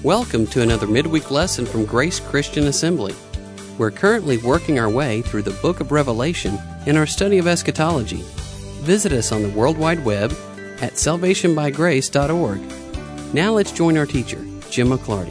Welcome to another midweek lesson from Grace Christian Assembly. We're currently working our way through the book of Revelation in our study of eschatology. Visit us on the World Wide Web at salvationbygrace.org. Now let's join our teacher, Jim McClarty.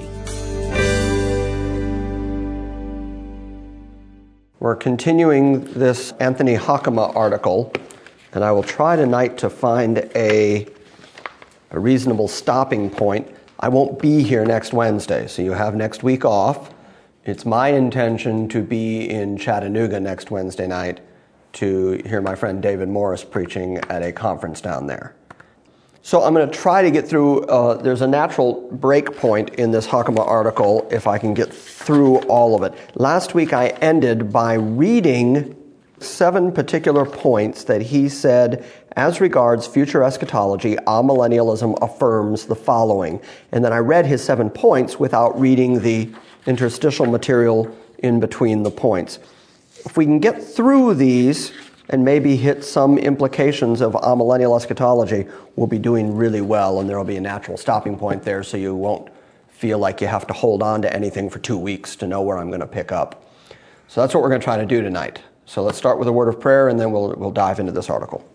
We're continuing this Anthony Hoekema article, and I will try tonight to find a reasonable stopping point. I won't be here next Wednesday, so you have next week off. It's my intention to be in Chattanooga next Wednesday night to hear my friend David Morris preaching at a conference down there. So I'm going to try to get through, there's a natural break point in this Hoekema article if I can get through all of it. Last week I ended by reading 7 particular points that he said, as regards future eschatology, amillennialism affirms the following. And then I read his 7 points without reading the interstitial material in between the points. If we can get through these and maybe hit some implications of amillennial eschatology, we'll be doing really well, and there will be a natural stopping point there, so you won't feel like you have to hold on to anything for 2 weeks to know where I'm going to pick up. So that's what we're going to try to do tonight. So let's start with a word of prayer, and then we'll dive into this article.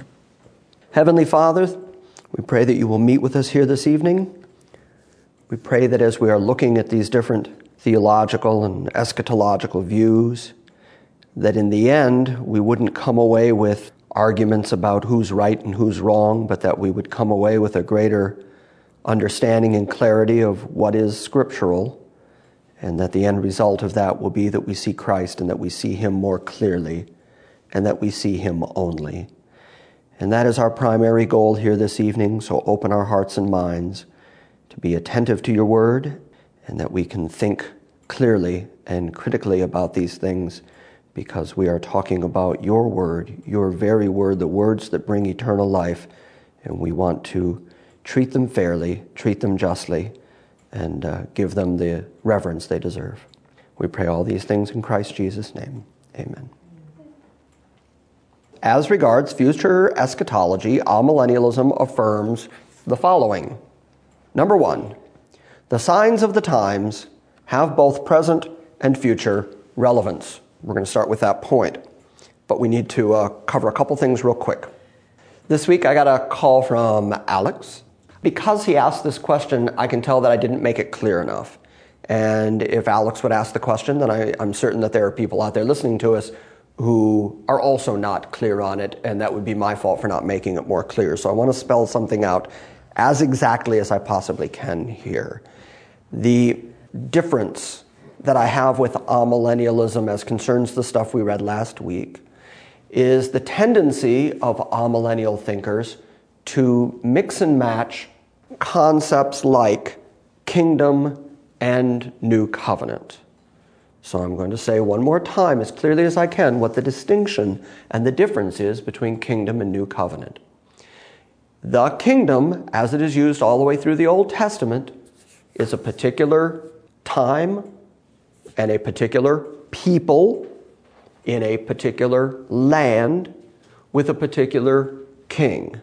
Heavenly Father, we pray that you will meet with us here this evening. We pray that as we are looking at these different theological and eschatological views, that in the end we wouldn't come away with arguments about who's right and who's wrong, but that we would come away with a greater understanding and clarity of what is scriptural, and that the end result of that will be that we see Christ and that we see him more clearly and that we see him only. And that is our primary goal here this evening, so open our hearts and minds to be attentive to your word, and that we can think clearly and critically about these things, because we are talking about your word, your very word, the words that bring eternal life, and we want to treat them fairly, treat them justly, and give them the reverence they deserve. We pray all these things in Christ Jesus' name. Amen. As regards future eschatology, amillennialism affirms the following. Number 1, the signs of the times have both present and future relevance. We're going to start with that point, but we need to cover a couple things real quick. This week I got a call from Alex. Because he asked this question, I can tell that I didn't make it clear enough. And if Alex would ask the question, then I'm certain that there are people out there listening to us who are also not clear on it, and that would be my fault for not making it more clear. So I want to spell something out as exactly as I possibly can here. The difference that I have with amillennialism as concerns the stuff we read last week is the tendency of amillennial thinkers to mix and match concepts like kingdom and new covenant. So I'm going to say one more time as clearly as I can what the distinction and the difference is between kingdom and new covenant. The kingdom, as it is used all the way through the Old Testament, is a particular time and a particular people in a particular land with a particular king.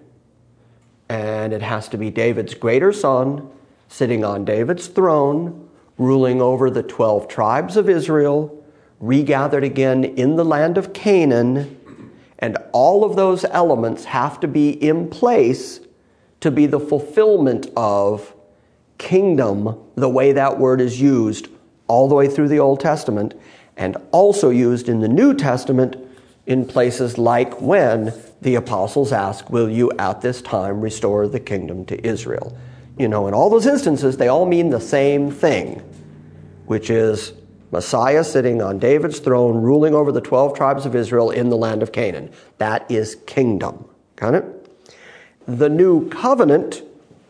And it has to be David's greater son sitting on David's throne, ruling over the 12 tribes of Israel, regathered again in the land of Canaan, and all of those elements have to be in place to be the fulfillment of kingdom, the way that word is used all the way through the Old Testament, and also used in the New Testament in places like when the apostles ask, will you at this time restore the kingdom to Israel? You know, in all those instances, they all mean the same thing, which is Messiah sitting on David's throne, ruling over the 12 tribes of Israel in the land of Canaan. That is kingdom. Got it? The new covenant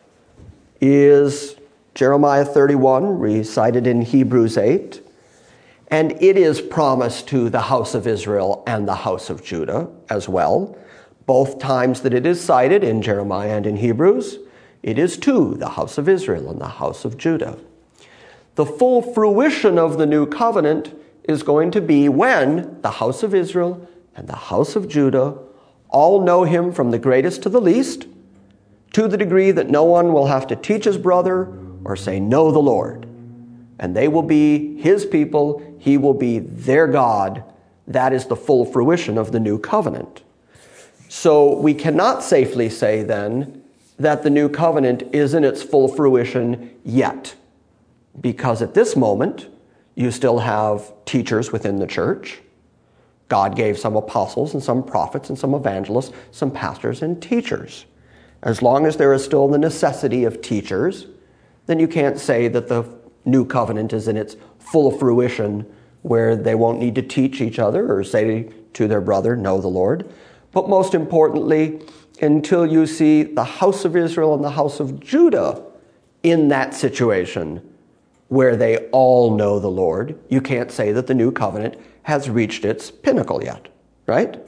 is Jeremiah 31, recited in Hebrews 8, and it is promised to the house of Israel and the house of Judah as well. Both times that it is cited in Jeremiah and in Hebrews, it is to the house of Israel and the house of Judah. The full fruition of the new covenant is going to be when the house of Israel and the house of Judah all know him from the greatest to the least, to the degree that no one will have to teach his brother or say, know the Lord. And they will be his people. He will be their God. That is the full fruition of the new covenant. So we cannot safely say then that the new covenant is in its full fruition yet. Because at this moment, you still have teachers within the church. God gave some apostles and some prophets and some evangelists, some pastors and teachers. As long as there is still the necessity of teachers, then you can't say that the new covenant is in its full fruition where they won't need to teach each other or say to their brother, know the Lord. But most importantly, until you see the house of Israel and the house of Judah in that situation where they all know the Lord, you can't say that the new covenant has reached its pinnacle yet, right?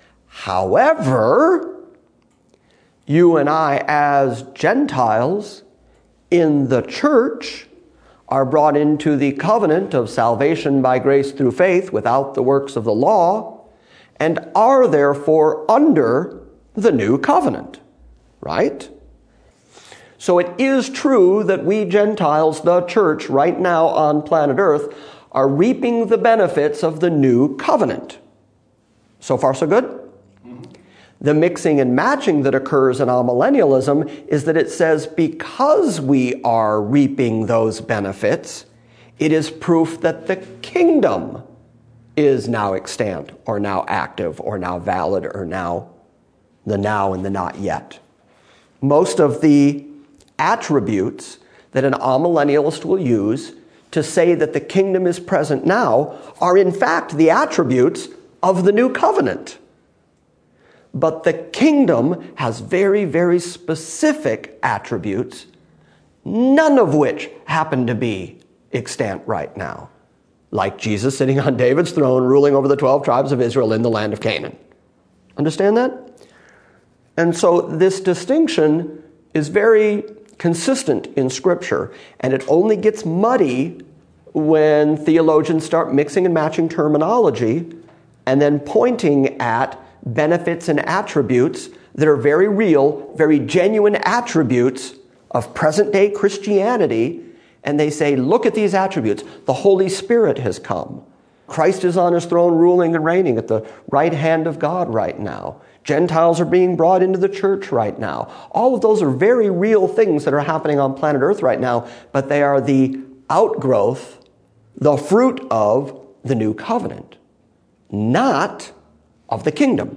However, you and I as Gentiles in the church are brought into the covenant of salvation by grace through faith without the works of the law, and are therefore under the new covenant, right? So it is true that we Gentiles, the church right now on planet Earth, are reaping the benefits of the new covenant. So far, so good? The mixing and matching that occurs in amillennialism is that it says because we are reaping those benefits, it is proof that the kingdom is now extant, or now active, or now valid, or now and the not yet. Most of the attributes that an amillennialist will use to say that the kingdom is present now are in fact the attributes of the new covenant. But the kingdom has very, very specific attributes, none of which happen to be extant right now. Like Jesus sitting on David's throne, ruling over the 12 tribes of Israel in the land of Canaan. Understand that? And so this distinction is very consistent in Scripture, and it only gets muddy when theologians start mixing and matching terminology and then pointing at benefits and attributes that are very real, very genuine attributes of present-day Christianity, and they say, look at these attributes. The Holy Spirit has come. Christ is on his throne ruling and reigning at the right hand of God right now. Gentiles are being brought into the church right now. All of those are very real things that are happening on planet Earth right now, but they are the outgrowth, the fruit of the new covenant, not of the kingdom.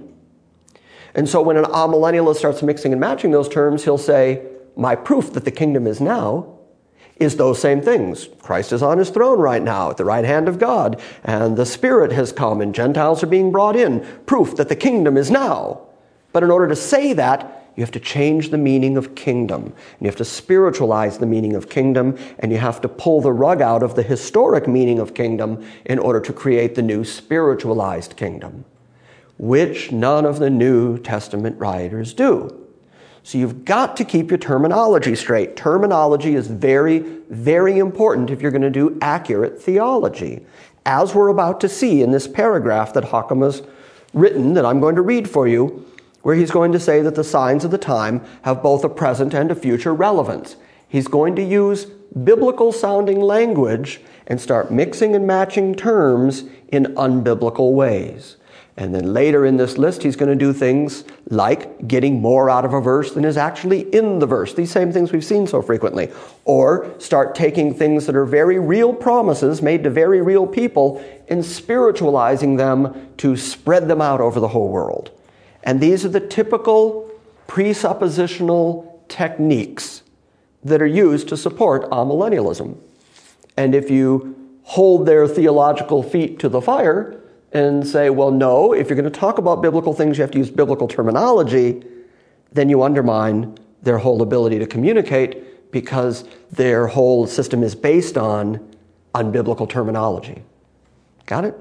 And so when an amillennialist starts mixing and matching those terms, he'll say, my proof that the kingdom is now is those same things. Christ is on his throne right now at the right hand of God, and the Spirit has come, and Gentiles are being brought in. Proof that the kingdom is now. But in order to say that, you have to change the meaning of kingdom. And you have to spiritualize the meaning of kingdom, and you have to pull the rug out of the historic meaning of kingdom in order to create the new spiritualized kingdom, which none of the New Testament writers do. So you've got to keep your terminology straight. Terminology is very, very important if you're going to do accurate theology, as we're about to see in this paragraph that Hockham has written, that I'm going to read for you, where he's going to say that the signs of the time have both a present and a future relevance. He's going to use biblical-sounding language and start mixing and matching terms in unbiblical ways. And then later in this list, he's going to do things like getting more out of a verse than is actually in the verse. These same things we've seen so frequently. Or start taking things that are very real promises made to very real people and spiritualizing them to spread them out over the whole world. And these are the typical presuppositional techniques that are used to support amillennialism. And if you hold their theological feet to the fire and say, well, no, if you're going to talk about biblical things, you have to use biblical terminology, then you undermine their whole ability to communicate, because their whole system is based on unbiblical terminology. Got it?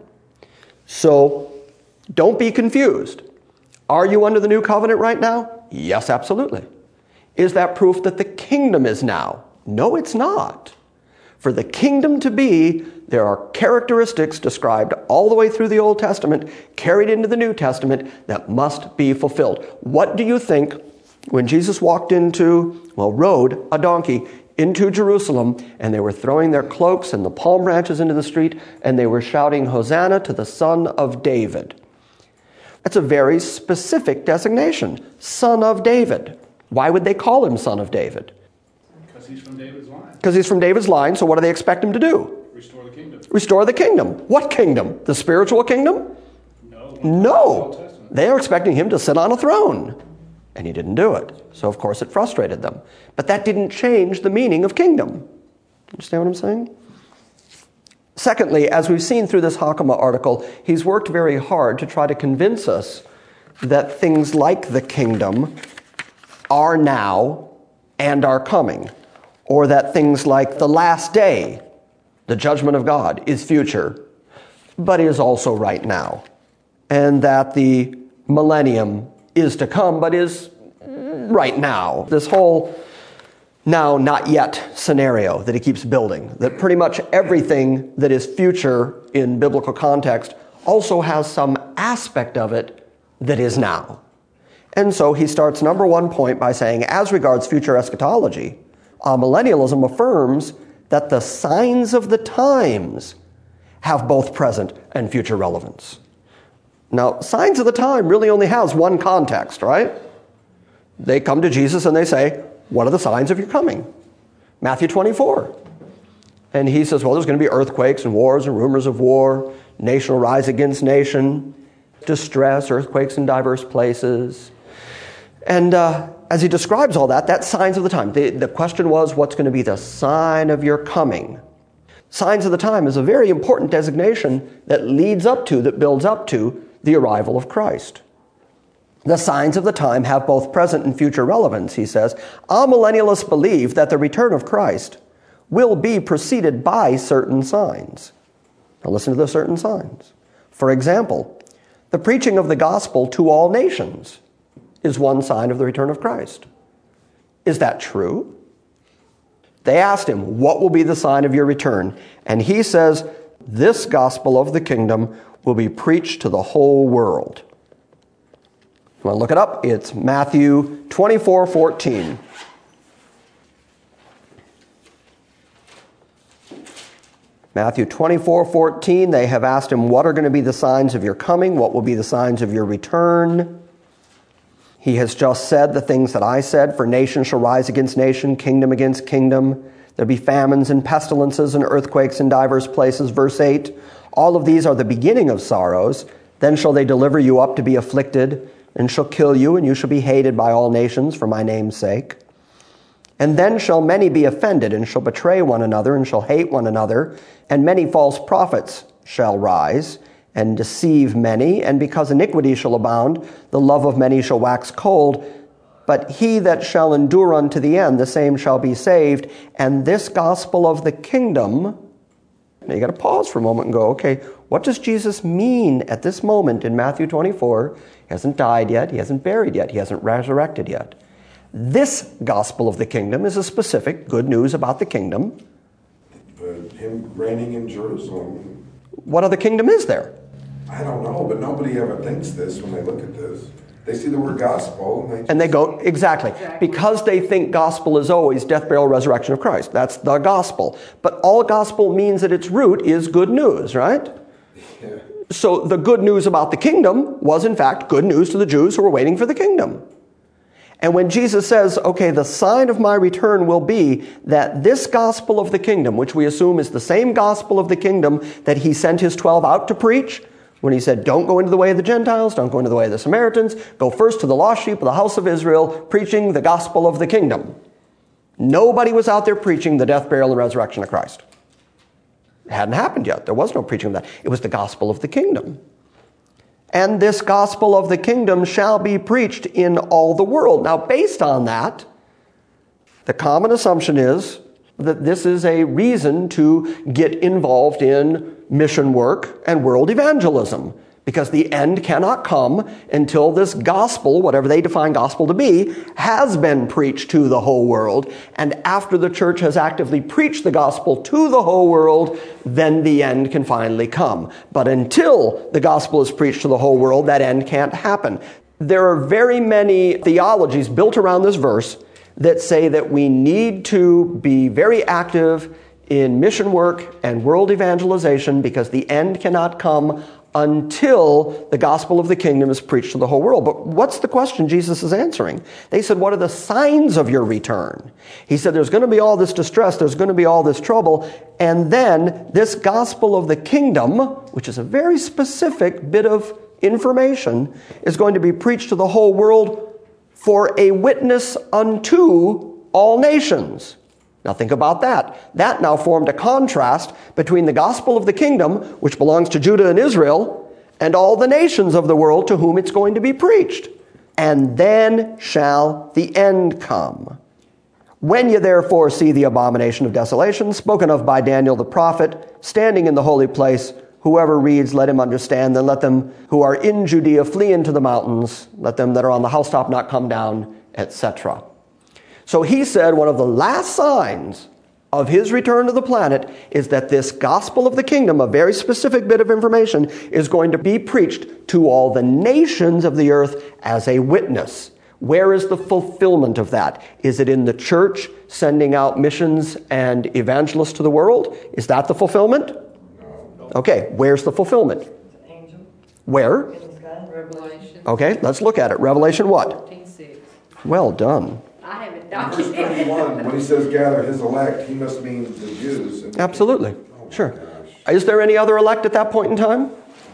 So don't be confused. Are you under the new covenant right now? Yes, absolutely. Is that proof that the kingdom is now? No, it's not. For the kingdom to be, there are characteristics described all the way through the Old Testament, carried into the New Testament, that must be fulfilled. What do you think when Jesus rode a donkey into Jerusalem, and they were throwing their cloaks and the palm branches into the street, and they were shouting, "Hosanna to the Son of David." That's a very specific designation, Son of David. Why would they call him Son of David? Because he's from David's line. Because he's from David's line, so what do they expect him to do? Restore the kingdom. Restore the kingdom. What kingdom? The spiritual kingdom? No. They are expecting him to sit on a throne. And he didn't do it. So, of course, it frustrated them. But that didn't change the meaning of kingdom. Understand what I'm saying? Secondly, as we've seen through this Hakama article, he's worked very hard to try to convince us that things like the kingdom are now and are coming. Or that things like the last day, the judgment of God, is future, but is also right now. And that the millennium is to come, but is right now. This whole now, not yet scenario that he keeps building, that pretty much everything that is future in biblical context also has some aspect of it that is now. And so he starts number one point by saying, as regards future eschatology, amillennialism affirms that the signs of the times have both present and future relevance. Now, signs of the time really only has one context, right? They come to Jesus and they say, what are the signs of your coming? Matthew 24. And he says, well, there's going to be earthquakes and wars and rumors of war. Nation will rise against nation. Distress, earthquakes in diverse places. And as he describes all that, that's signs of the time. The question was, what's going to be the sign of your coming? Signs of the time is a very important designation that leads up to, that builds up to, the arrival of Christ. The signs of the time have both present and future relevance, he says. Amillennialists believe that the return of Christ will be preceded by certain signs. Now listen to the certain signs. For example, the preaching of the gospel to all nations is one sign of the return of Christ. Is that true? They asked him, what will be the sign of your return? And he says, this gospel of the kingdom will be preached to the whole world. You want to look it up? It's Matthew 24:14. Matthew 24:14, they have asked him, what are going to be the signs of your coming? What will be the signs of your return? He has just said the things that I said, for nation shall rise against nation, kingdom against kingdom. There'll be famines and pestilences and earthquakes in divers places. Verse 8, all of these are the beginning of sorrows. Then shall they deliver you up to be afflicted, and shall kill you, and you shall be hated by all nations for my name's sake. And then shall many be offended, and shall betray one another, and shall hate one another, and many false prophets shall rise, and deceive many, and because iniquity shall abound, the love of many shall wax cold. But he that shall endure unto the end, the same shall be saved. And this gospel of the kingdom, now you got to pause for a moment and go, okay, what does Jesus mean at this moment in Matthew 24? He hasn't died yet, he hasn't buried yet, he hasn't resurrected yet. This gospel of the kingdom is a specific good news about the kingdom. Him reigning in Jerusalem. What other kingdom is there? I don't know, but nobody ever thinks this when they look at this. They see the word gospel and they go, exactly. Because they think gospel is always death, burial, resurrection of Christ. That's the gospel. But all gospel means at its root is good news, right? Yeah. So the good news about the kingdom was in fact good news to the Jews who were waiting for the kingdom. And when Jesus says, okay, the sign of my return will be that this gospel of the kingdom, which we assume is the same gospel of the kingdom that he sent his 12 out to preach, when he said, don't go into the way of the Gentiles, don't go into the way of the Samaritans, go first to the lost sheep of the house of Israel, preaching the gospel of the kingdom. Nobody was out there preaching the death, burial, and resurrection of Christ. It hadn't happened yet. There was no preaching of that. It was the gospel of the kingdom. And this gospel of the kingdom shall be preached in all the world. Now, based on that, the common assumption is that this is a reason to get involved in mission work and world evangelism, because the end cannot come until this gospel, whatever they define gospel to be, has been preached to the whole world. And after the church has actively preached the gospel to the whole world, then the end can finally come. But until the gospel is preached to the whole world, that end can't happen. There are very many theologies built around this verse that say that we need to be very active in mission work and world evangelization because the end cannot come until the gospel of the kingdom is preached to the whole world. But what's the question Jesus is answering? They said, what are the signs of your return? He said, there's going to be all this distress, there's going to be all this trouble, and then this gospel of the kingdom, which is a very specific bit of information, is going to be preached to the whole world for a witness unto all nations. Now think about that. That now formed a contrast between the gospel of the kingdom, which belongs to Judah and Israel, and all the nations of the world to whom it's going to be preached. And then shall the end come. When you therefore see the abomination of desolation, spoken of by Daniel the prophet, standing in the holy place, whoever reads, let him understand. Then let them who are in Judea flee into the mountains. Let them that are on the housetop not come down, etc. So he said one of the last signs of his return to the planet is that this gospel of the kingdom, a very specific bit of information, is going to be preached to all the nations of the earth as a witness. Where is the fulfillment of that? Is it in the church sending out missions and evangelists to the world? Is that the fulfillment? No. Okay, where's the fulfillment? Angel. Where? Revelation. Okay, let's look at it. Revelation what? 14:6. Well done. I have it Verse documented. 21, when he says gather his elect, he must mean the Jews. And Absolutely. Oh my Sure. gosh. Is there any other elect at that point in time?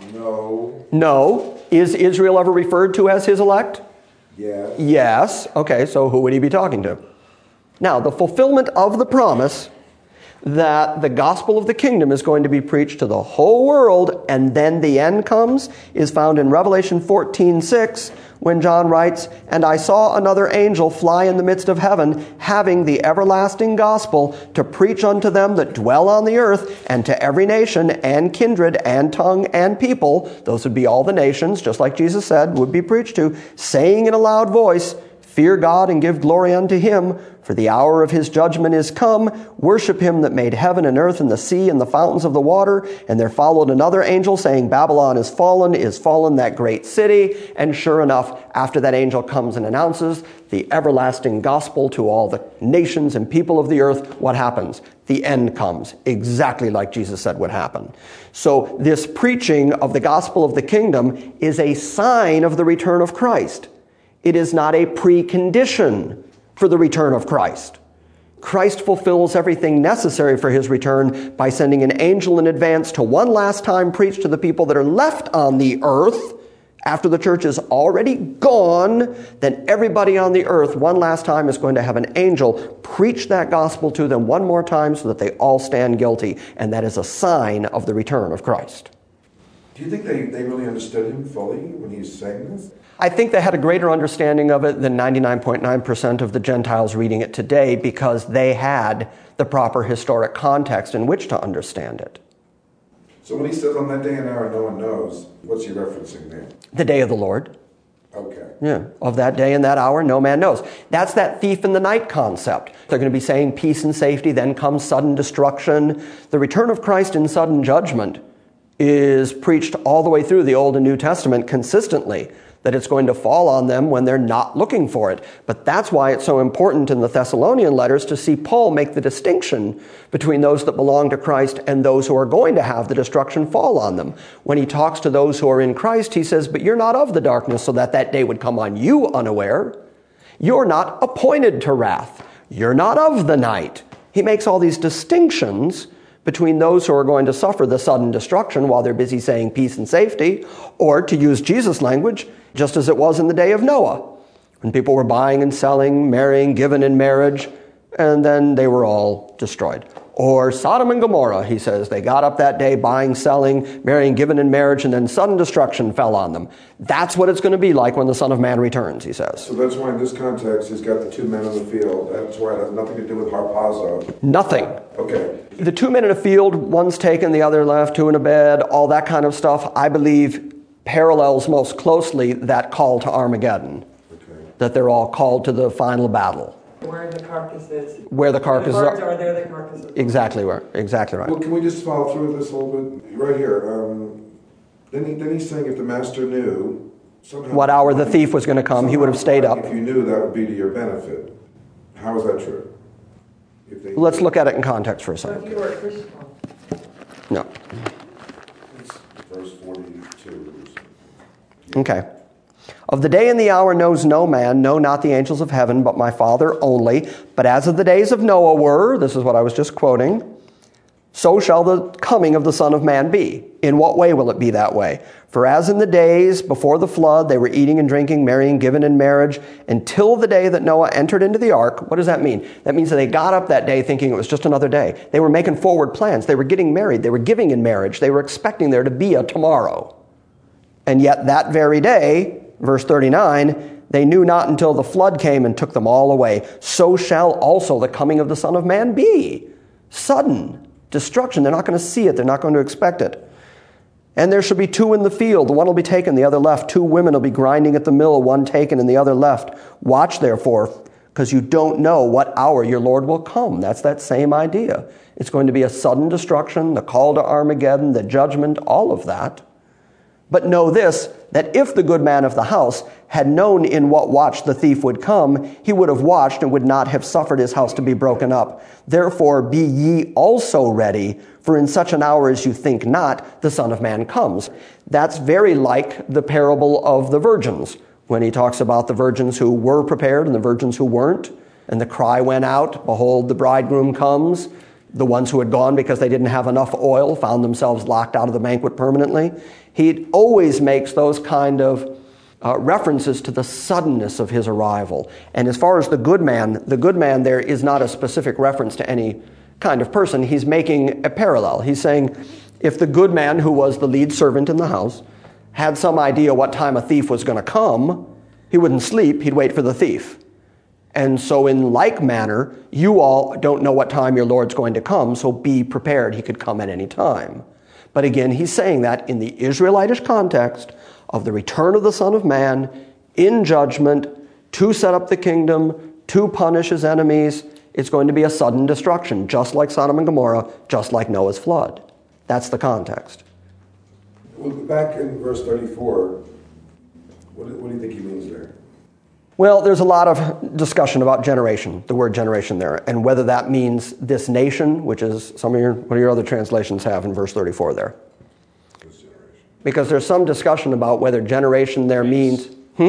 No. No. Is Israel ever referred to as his elect? Yes. Yes. Okay, so who would he be talking to? Now, the fulfillment of the promise that the gospel of the kingdom is going to be preached to the whole world and then the end comes is found in Revelation 14:6 when John writes, "And I saw another angel fly in the midst of heaven, having the everlasting gospel to preach unto them that dwell on the earth and to every nation and kindred and tongue and people." Those would be all the nations, just like Jesus said, would be preached to, saying in a loud voice, "Fear God and give glory unto him, for the hour of his judgment is come. Worship him that made heaven and earth and the sea and the fountains of the water." And there followed another angel saying, "Babylon is fallen, that great city." And sure enough, after that angel comes and announces the everlasting gospel to all the nations and people of the earth, what happens? The end comes, exactly like Jesus said would happen. So this preaching of the gospel of the kingdom is a sign of the return of Christ. It is not a precondition for the return of Christ. Christ fulfills everything necessary for his return by sending an angel in advance to one last time preach to the people that are left on the earth. After the church is already gone, then everybody on the earth one last time is going to have an angel preach that gospel to them one more time so that they all stand guilty. And that is a sign of the return of Christ. Do you think they really understood him fully when he was saying this? I think they had a greater understanding of it than 99.9% of the Gentiles reading it today because they had the proper historic context in which to understand it. So when he says on that day and hour no one knows, what's he referencing there? The day of the Lord. Okay. Yeah, of that day and that hour, no man knows. That's that thief in the night concept. They're going to be saying peace and safety, then comes sudden destruction. The return of Christ in sudden judgment is preached all the way through the Old and New Testament consistently, that it's going to fall on them when they're not looking for it. But that's why it's so important in the Thessalonian letters to see Paul make the distinction between those that belong to Christ and those who are going to have the destruction fall on them. When he talks to those who are in Christ, he says, "But you're not of the darkness so that that day would come on you unaware. You're not appointed to wrath. You're not of the night." He makes all these distinctions between those who are going to suffer the sudden destruction while they're busy saying peace and safety, or to use Jesus' language, just as it was in the day of Noah, when people were buying and selling, marrying, given in marriage, and then they were all destroyed. Or Sodom and Gomorrah, he says, they got up that day buying, selling, marrying, given in marriage, and then sudden destruction fell on them. That's what it's going to be like when the Son of Man returns, he says. So that's why in this context he's got the two men in the field. That's why it has nothing to do with harpazo. Nothing. Okay. The 2 men in a field, one's taken, the other left, 2 in a bed, all that kind of stuff, I believe parallels most closely that call to Armageddon. Okay. That they're all called to the final battle. Where the carcass is. Where the carcasses The birds are there, the carcasses. Exactly where. Exactly right. Well, can we just follow through this a little bit? Right here. Then he's saying if the master knew somehow What hour the thief was going to come, he would have stayed up. If you knew, that would be to your benefit. How is that true? If they, Let's look at it in context for a So second. if you were a Christian, No. it's verse 42. Okay. Of the day and the hour knows no man, no, not the angels of heaven, but my Father only. But as of the days of Noah were, this is what I was just quoting, so shall the coming of the Son of Man be. In what way will it be that way? For as in the days before the flood, they were eating and drinking, marrying, given in marriage, until the day that Noah entered into the ark. What does that mean? That means that they got up that day thinking it was just another day. They were making forward plans. They were getting married. They were giving in marriage. They were expecting there to be a tomorrow. And yet that very day, verse 39, they knew not until the flood came and took them all away. So shall also the coming of the Son of Man be. Sudden destruction. They're not going to see it. They're not going to expect it. And there shall be two in the field. The one will be taken, the other left. Two women will be grinding at the mill, one taken and the other left. Watch therefore, because you don't know what hour your Lord will come. That's that same idea. It's going to be a sudden destruction, the call to Armageddon, the judgment, all of that. But know this, that if the good man of the house had known in what watch the thief would come, he would have watched and would not have suffered his house to be broken up. Therefore be ye also ready, for in such an hour as you think not, the Son of Man comes. That's very like the parable of the virgins, when he talks about the virgins who were prepared and the virgins who weren't. And the cry went out, behold, the bridegroom comes. The ones who had gone because they didn't have enough oil found themselves locked out of the banquet permanently. He always makes those kind of references to the suddenness of his arrival. And as far as the good man there is not a specific reference to any kind of person. He's making a parallel. He's saying if the good man who was the lead servant in the house had some idea what time a thief was going to come, he wouldn't sleep, he'd wait for the thief. And so in like manner, you all don't know what time your Lord's going to come, so be prepared. He could come at any time. But again, he's saying that in the Israelitish context of the return of the Son of Man in judgment to set up the kingdom, to punish his enemies. It's going to be a sudden destruction, just like Sodom and Gomorrah, just like Noah's flood. That's the context. Well, back in verse 34, what do you think he means there? Well, there's a lot of discussion about generation, the word generation there, and whether that means this nation, which is what do your other translations have in verse 34 there? This generation. Because there's some discussion about whether generation there means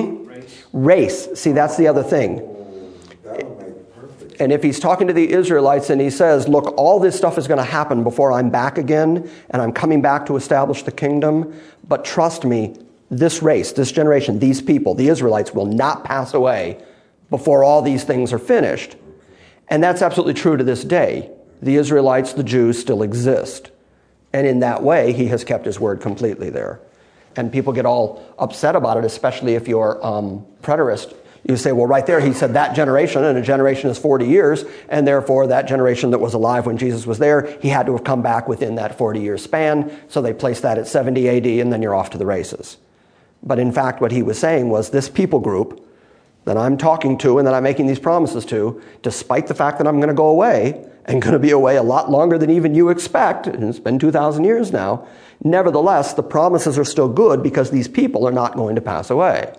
race. See, that's the other thing. Oh, that would make perfect. And if he's talking to the Israelites and he says, look, all this stuff is going to happen before I'm back again, and I'm coming back to establish the kingdom, but trust me, this race, this generation, these people, the Israelites, will not pass away before all these things are finished. And that's absolutely true to this day. The Israelites, the Jews, still exist. And in that way, he has kept his word completely there. And people get all upset about it, especially if you're preterist. You say, well, right there, he said that generation, and a generation is 40 years, and therefore that generation that was alive when Jesus was there, he had to have come back within that 40-year span. So they placed that at 70 AD, and then you're off to the races. But in fact, what he was saying was this people group that I'm talking to and that I'm making these promises to, despite the fact that I'm going to go away and going to be away a lot longer than even you expect, and it's been 2,000 years now, nevertheless, the promises are still good because these people are not going to pass away.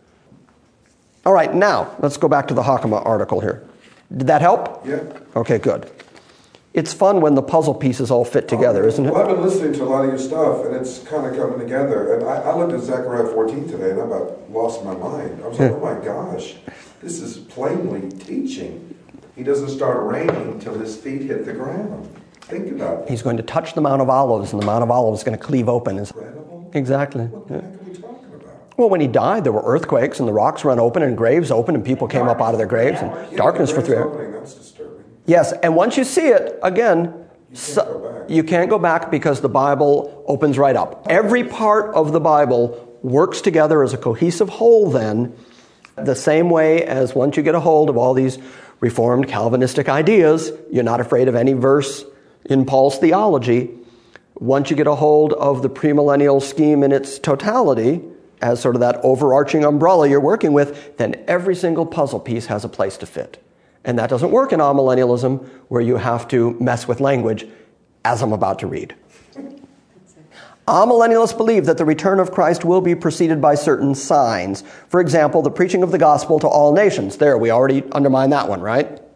All right, now, let's go back to the Hakama article here. Did that help? Yeah. Okay, good. It's fun when the puzzle pieces all fit together, isn't it? Well, I've been listening to a lot of your stuff, and it's kind of coming together. And I looked at Zechariah 14 today, and I about lost my mind. I was like, oh my gosh, this is plainly teaching. He doesn't start raining until his feet hit the ground. Think about it. He's going to touch the Mount of Olives, and the Mount of Olives is going to cleave open. Incredible. Exactly. What the heck are we talking about? Well, when he died, there were earthquakes, and the rocks run open, and graves open, and people came up out of their graves, and darkness for 3 hours. That's disturbing. Yes, and once you see it, again, You can't go back because the Bible opens right up. Every part of the Bible works together as a cohesive whole then, the same way as once you get a hold of all these Reformed Calvinistic ideas, you're not afraid of any verse in Paul's theology. Once you get a hold of the premillennial scheme in its totality, as sort of that overarching umbrella you're working with, then every single puzzle piece has a place to fit. And that doesn't work in amillennialism, where you have to mess with language, as I'm about to read. Amillennialists believe that the return of Christ will be preceded by certain signs. For example, the preaching of the gospel to all nations. There, we already undermined that one, right?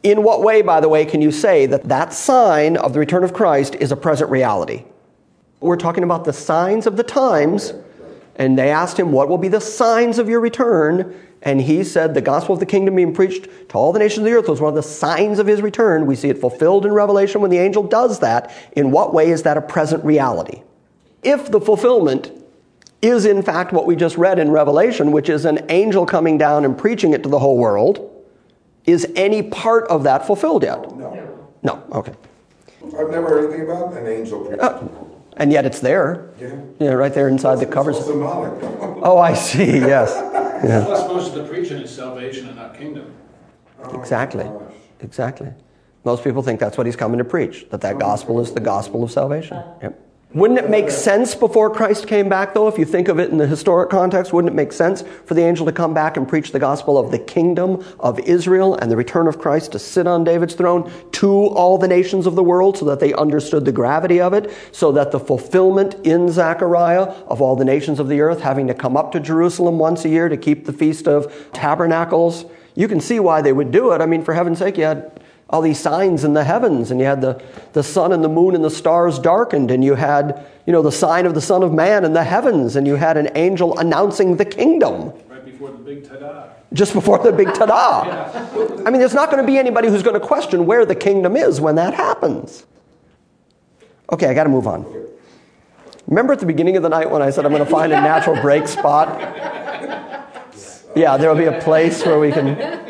In what way, by the way, can you say that that sign of the return of Christ is a present reality? We're talking about the signs of the times, and they asked him, what will be the signs of your return? And he said, the gospel of the kingdom being preached to all the nations of the earth was one of the signs of his return. We see it fulfilled in Revelation when the angel does that. In what way is that a present reality? If the fulfillment is in fact what we just read in Revelation, which is an angel coming down and preaching it to the whole world, is any part of that fulfilled yet? No. No, okay. I've never heard anything about an angel preaching. And yet it's there. Yeah. Right there inside the covers. It's all symbolic. Oh, I see, yes. Plus, most of the preaching is salvation and not kingdom. Exactly. Oh, gosh. Exactly. Most people think that's what he's coming to preach, that gospel is the gospel of salvation. Yep. Wouldn't it make sense before Christ came back, though, if you think of it in the historic context, wouldn't it make sense for the angel to come back and preach the gospel of the kingdom of Israel and the return of Christ to sit on David's throne to all the nations of the world so that they understood the gravity of it, so that the fulfillment in Zechariah of all the nations of the earth having to come up to Jerusalem once a year to keep the Feast of Tabernacles? You can see why they would do it. I mean, for heaven's sake, you had all these signs in the heavens, and you had the sun and the moon and the stars darkened, and you had, the sign of the Son of Man in the heavens, and you had an angel announcing the kingdom. Right before the big ta-da. Just before the big ta-da. I mean, there's not going to be anybody who's going to question where the kingdom is when that happens. Okay, I got to move on. Remember at the beginning of the night when I said I'm going to find a natural break spot? Yeah, there will be a place where we can...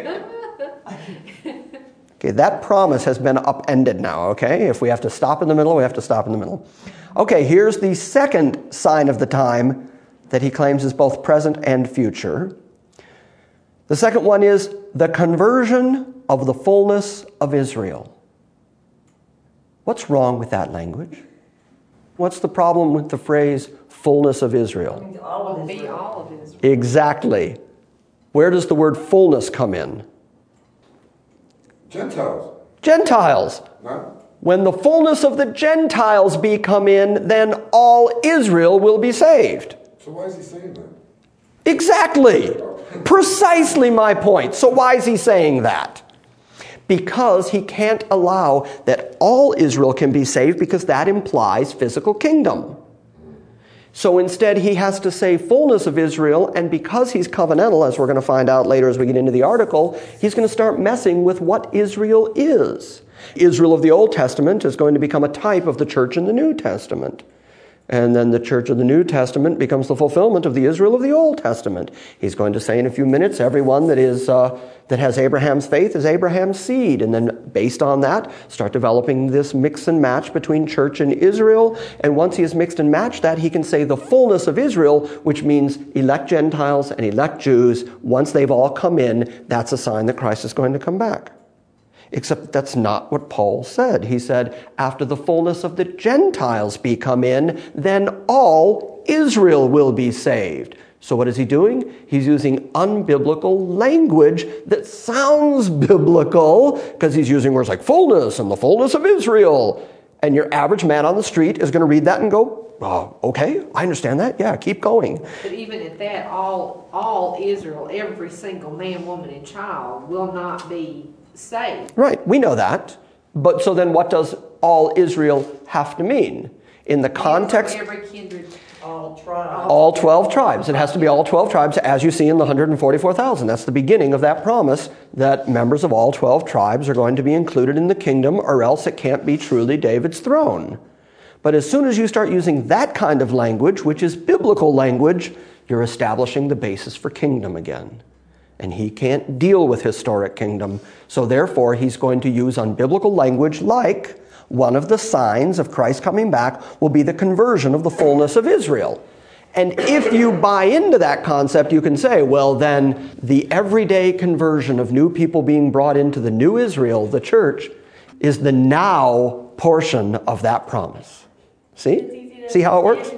Okay, that promise has been upended now, okay? If we have to stop in the middle, we have to stop in the middle. Okay, here's the second sign of the time that he claims is both present and future. The second one is the conversion of the fullness of Israel. What's wrong with that language? What's the problem with the phrase fullness of Israel? All of Be Israel. all of Israel. Exactly. Where does the word fullness come in? Gentiles. Gentiles. No? When the fullness of the Gentiles be come in, then all Israel will be saved. So why is he saying that? Exactly. Precisely my point. So why is he saying that? Because he can't allow that all Israel can be saved, because that implies physical kingdom. So instead he has to say fullness of Israel, and because he's covenantal, as we're going to find out later as we get into the article, he's going to start messing with what Israel is. Israel of the Old Testament is going to become a type of the church in the New Testament. And then the church of the New Testament becomes the fulfillment of the Israel of the Old Testament. He's going to say in a few minutes, everyone that has Abraham's faith is Abraham's seed. And then based on that, start developing this mix and match between church and Israel. And once he has mixed and matched that, he can say the fullness of Israel, which means elect Gentiles and elect Jews. Once they've all come in, that's a sign that Christ is going to come back. Except that's not what Paul said. He said, after the fullness of the Gentiles be come in, then all Israel will be saved. So what is he doing? He's using unbiblical language that sounds biblical, because he's using words like fullness and the fullness of Israel. And your average man on the street is going to read that and go, oh, okay, I understand that. Yeah, keep going. But even at that, all Israel, every single man, woman, and child will not be saved. Right, we know that. But so then what does all Israel have to mean? In the context, Every kindred. All tribes. all 12 tribes. It has to be all 12 tribes, as you see in the 144,000. That's the beginning of that promise, that members of all 12 tribes are going to be included in the kingdom, or else it can't be truly David's throne. But as soon as you start using that kind of language, which is biblical language, you're establishing the basis for kingdom again. And he can't deal with historic kingdom. So therefore, he's going to use unbiblical language like one of the signs of Christ coming back will be the conversion of the fullness of Israel. And if you buy into that concept, you can say, well, then the everyday conversion of new people being brought into the new Israel, the church, is the now portion of that promise. See? See how it works?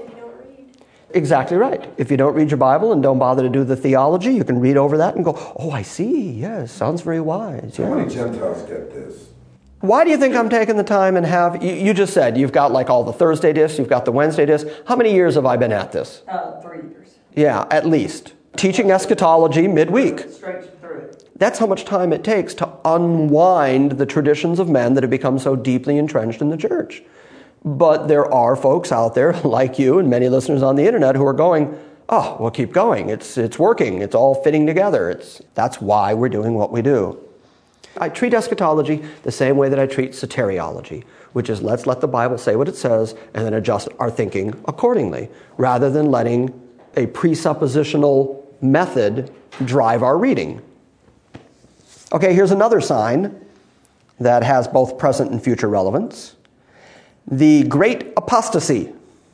Exactly right. If you don't read your Bible and don't bother to do the theology, you can read over that and go, oh, I see. Yes, sounds very wise. How many Yes. Gentiles get this? Why do you think I'm taking the time and you just said you've got like all the Thursday discs, you've got the Wednesday discs. How many years have I been at this? 3 years. Yeah, at least. Teaching eschatology midweek. Straight through it. That's how much time it takes to unwind the traditions of men that have become so deeply entrenched in the church. But there are folks out there like you and many listeners on the internet who are going, oh, well, keep going. It's working. It's all fitting together. That's why we're doing what we do. I treat eschatology the same way that I treat soteriology, which is let's let the Bible say what it says and then adjust our thinking accordingly, rather than letting a presuppositional method drive our reading. Okay, here's another sign that has both present and future relevance. The great apostasy.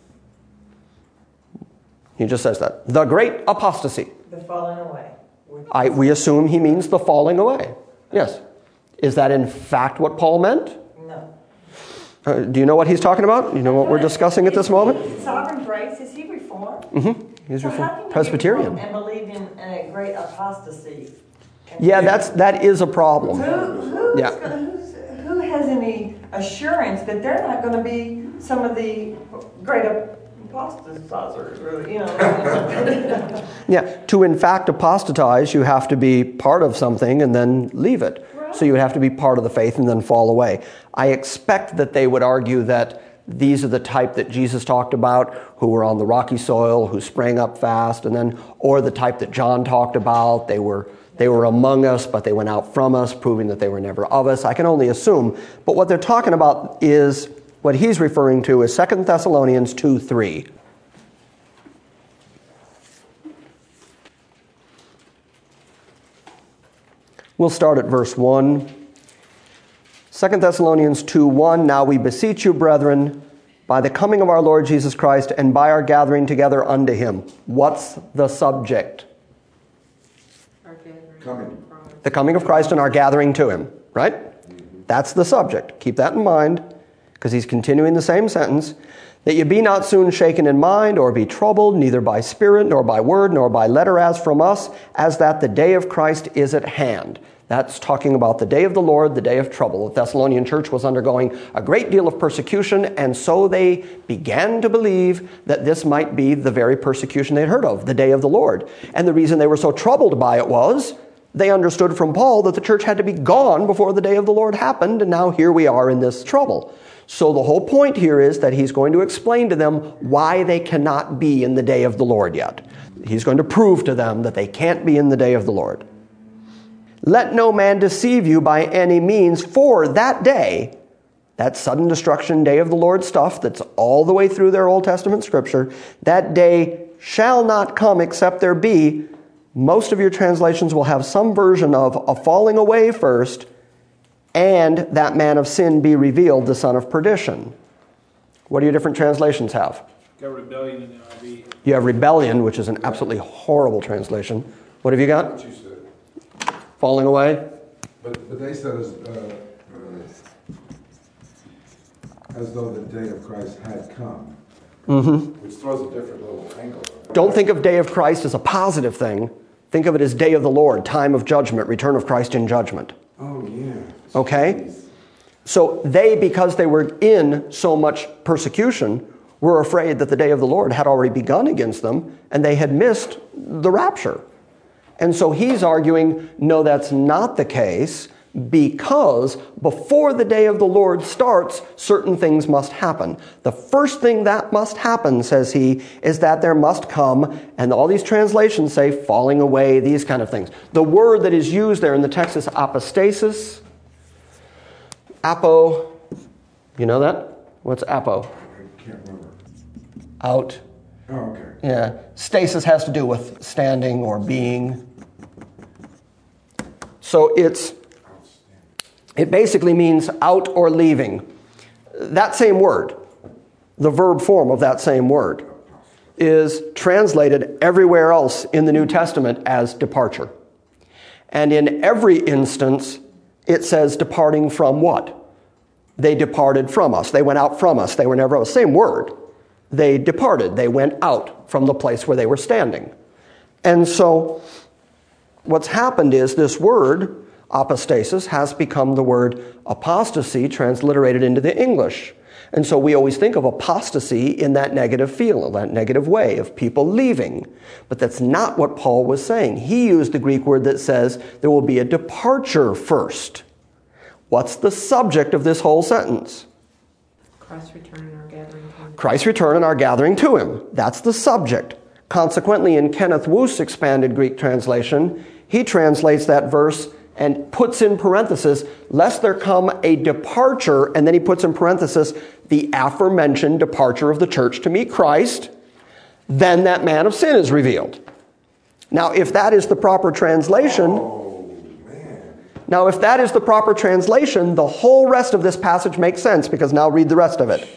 He just says that. The great apostasy. The falling away. We assume he means the falling away. Yes. Is that in fact what Paul meant? No. Do you know what he's talking about? You know what we're discussing at this moment? Sovereign grace, is he Reformed? Mm-hmm. He's So how Reformed. can you be Presbyterian. Reformed and believe in a great apostasy? Yeah, that is a problem. Who has any assurance that they're not going to be some of the great apostatizers, or, you know? Yeah, to in fact apostatize, you have to be part of something and then leave it. Right. So you would have to be part of the faith and then fall away. I expect that they would argue that these are the type that Jesus talked about, who were on the rocky soil, who sprang up fast, or the type that John talked about. They were among us, but they went out from us, proving that they were never of us. I can only assume. But what they're talking about is, what he's referring to is 2 Thessalonians 2:3. We'll start at verse 1. 2 Thessalonians 2:1, now we beseech you, brethren, by the coming of our Lord Jesus Christ and by our gathering together unto him. What's the subject? Coming. The coming of Christ and our gathering to him, right? That's the subject. Keep that in mind, because he's continuing the same sentence. That you be not soon shaken in mind, or be troubled, neither by spirit, nor by word, nor by letter as from us, as that the day of Christ is at hand. That's talking about the day of the Lord, the day of trouble. The Thessalonian church was undergoing a great deal of persecution, and so they began to believe that this might be the very persecution they'd heard of, the day of the Lord. And the reason they were so troubled by it was they understood from Paul that the church had to be gone before the day of the Lord happened, and now here we are in this trouble. So the whole point here is that he's going to explain to them why they cannot be in the day of the Lord yet. He's going to prove to them that they can't be in the day of the Lord. Let no man deceive you by any means, for that day, that sudden destruction day of the Lord stuff that's all the way through their Old Testament scripture, that day shall not come except there be, most of your translations will have some version of a falling away first, and that man of sin be revealed, the son of perdition. What do your different translations have? Got rebellion in the NIV. You have rebellion, which is an absolutely horrible translation. What have you got? What you said. Falling away? But they said as though the day of Christ had come, which throws a different little angle. Don't think of day of Christ as a positive thing. Think of it as day of the Lord, time of judgment, return of Christ in judgment. Oh, yeah. Okay? So they, because they were in so much persecution, were afraid that the day of the Lord had already begun against them, and they had missed the rapture. And so he's arguing, no, that's not the case, because before the day of the Lord starts, certain things must happen. The first thing that must happen, says he, is that there must come, and all these translations say falling away, these kind of things. The word that is used there in the text is apostasis. Apo, you know that? What's apo? I can't remember. Out. Oh, okay. Yeah. Stasis has to do with standing or being. So it basically means out or leaving. That same word, the verb form of that same word, is translated everywhere else in the New Testament as departure. And in every instance, it says departing from what? They departed from us. They went out from us. They were never, same word. They departed. They went out from the place where they were standing. And so what's happened is this word, apostasis, has become the word apostasy transliterated into the English. And so we always think of apostasy in that negative feel, that negative way of people leaving. But that's not what Paul was saying. He used the Greek word that says there will be a departure first. What's the subject of this whole sentence? Christ's return and our gathering to him. Christ's return and our gathering to him. That's the subject. Consequently, in Kenneth Wuest's expanded Greek translation, he translates that verse and puts in parenthesis, lest there come a departure, and then he puts in parenthesis, the aforementioned departure of the church to meet Christ, then that man of sin is revealed. Now, if that is the proper translation, the whole rest of this passage makes sense, because now read the rest of it.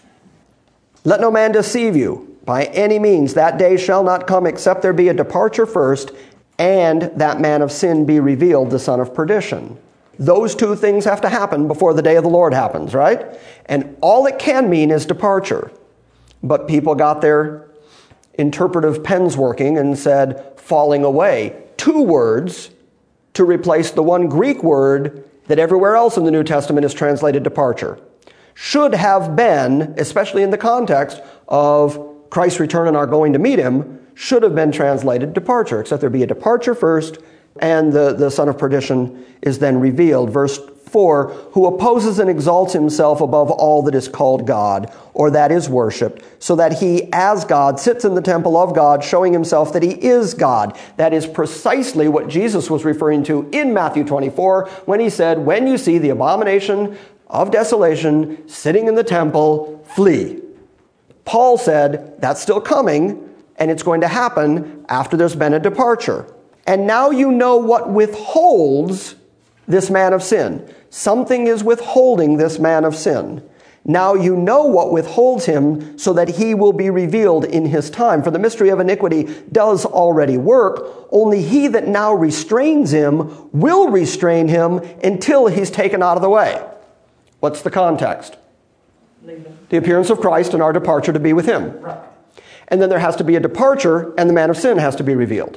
Let no man deceive you by any means. That day shall not come except there be a departure first, and that man of sin be revealed, the son of perdition. Those two things have to happen before the day of the Lord happens, right? And all it can mean is departure. But people got their interpretive pens working and said falling away. Two words to replace the one Greek word that everywhere else in the New Testament is translated departure. Should have been, especially in the context of Christ's return and our going to meet him, should have been translated departure, except there be a departure first, and the son of perdition is then revealed. Verse 4, who opposes and exalts himself above all that is called God, or that is worshipped, so that he, as God, sits in the temple of God, showing himself that he is God. That is precisely what Jesus was referring to in Matthew 24, when he said, when you see the abomination of desolation sitting in the temple, flee. Paul said, that's still coming, and it's going to happen after there's been a departure. And now you know what withholds this man of sin. Something is withholding this man of sin. Now you know what withholds him, so that he will be revealed in his time. For the mystery of iniquity does already work. Only he that now restrains him will restrain him until he's taken out of the way. What's the context? The appearance of Christ and our departure to be with him. Right. And then there has to be a departure, and the man of sin has to be revealed.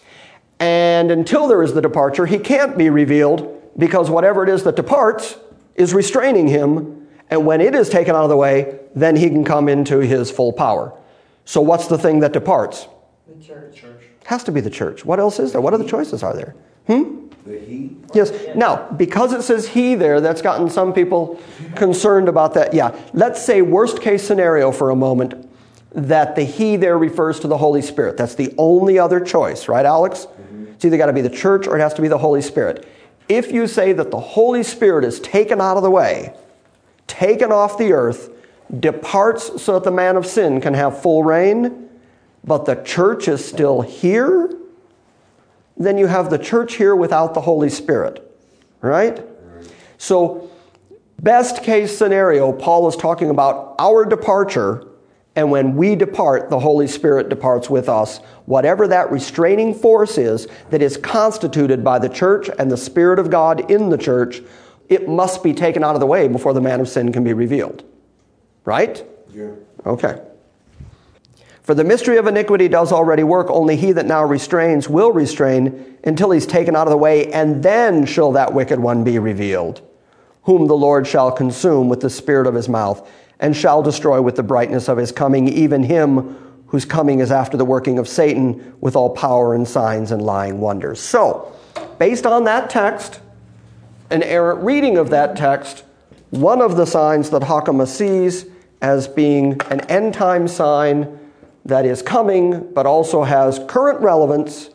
And until there is the departure, he can't be revealed, because whatever it is that departs is restraining him. And when it is taken out of the way, then he can come into his full power. So what's the thing that departs? The church. Has to be the church. What else is there? What other choices are there? The he? Yes. Now, because it says he there, that's gotten some people concerned about that. Yeah. Let's say worst case scenario for a moment, that the he there refers to the Holy Spirit. That's the only other choice, right, Alex? Mm-hmm. It's either got to be the church or it has to be the Holy Spirit. If you say that the Holy Spirit is taken out of the way, taken off the earth, departs so that the man of sin can have full reign, but the church is still here, then you have the church here without the Holy Spirit, right? So, best case scenario, Paul is talking about our departure, and when we depart, the Holy Spirit departs with us. Whatever that restraining force is that is constituted by the church and the Spirit of God in the church, it must be taken out of the way before the man of sin can be revealed. Right? Yeah. Okay. For the mystery of iniquity does already work. Only he that now restrains will restrain until he's taken out of the way, and then shall that wicked one be revealed, whom the Lord shall consume with the spirit of his mouth, and shall destroy with the brightness of his coming, even him whose coming is after the working of Satan, with all power and signs and lying wonders. So, based on that text, an errant reading of that text, one of the signs that Hakama sees as being an end-time sign that is coming, but also has current relevance,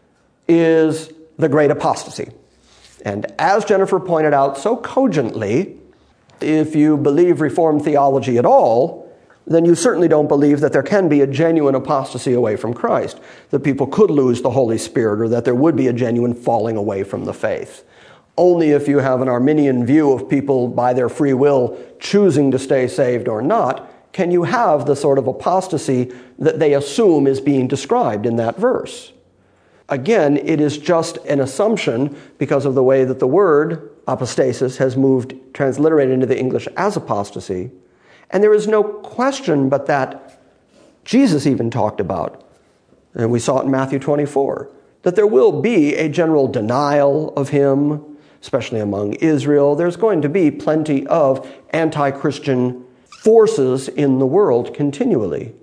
is the great apostasy. And as Jennifer pointed out so cogently, if you believe Reformed theology at all, then you certainly don't believe that there can be a genuine apostasy away from Christ, that people could lose the Holy Spirit, or that there would be a genuine falling away from the faith. Only if you have an Arminian view of people by their free will choosing to stay saved or not, can you have the sort of apostasy that they assume is being described in that verse. Again, it is just an assumption because of the way that the word apostasis has moved, transliterated into the English as apostasy. And there is no question but that Jesus even talked about, and we saw it in Matthew 24, that there will be a general denial of him, especially among Israel. There's going to be plenty of anti-Christian forces in the world continually.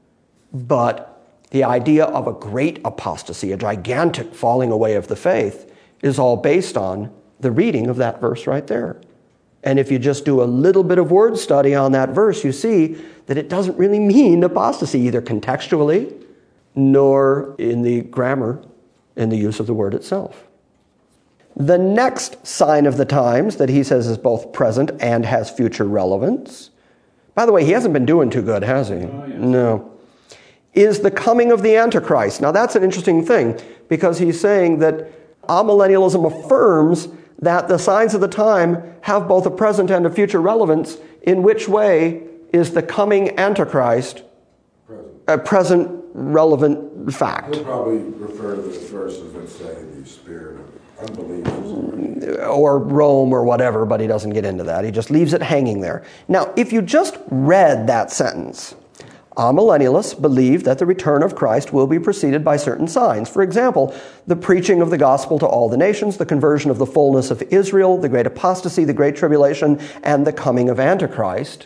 But the idea of a great apostasy, a gigantic falling away of the faith, is all based on the reading of that verse right there. And if you just do a little bit of word study on that verse, you see that it doesn't really mean apostasy, either contextually nor in the grammar, in the use of the word itself. The next sign of the times that he says is both present and has future relevance, by the way, he hasn't been doing too good, has he? Oh, yes. No. Is the coming of the Antichrist. Now that's an interesting thing, because he's saying that amillennialism affirms that the signs of the time have both a present and a future relevance. In which way is the coming Antichrist a present relevant fact? He'll probably refer to the verses that say the spirit of unbelief. Or Rome or whatever, but he doesn't get into that. He just leaves it hanging there. Now, if you just read that sentence, amillennialists believe that the return of Christ will be preceded by certain signs. For example, the preaching of the gospel to all the nations, the conversion of the fullness of Israel, the great apostasy, the great tribulation, and the coming of Antichrist.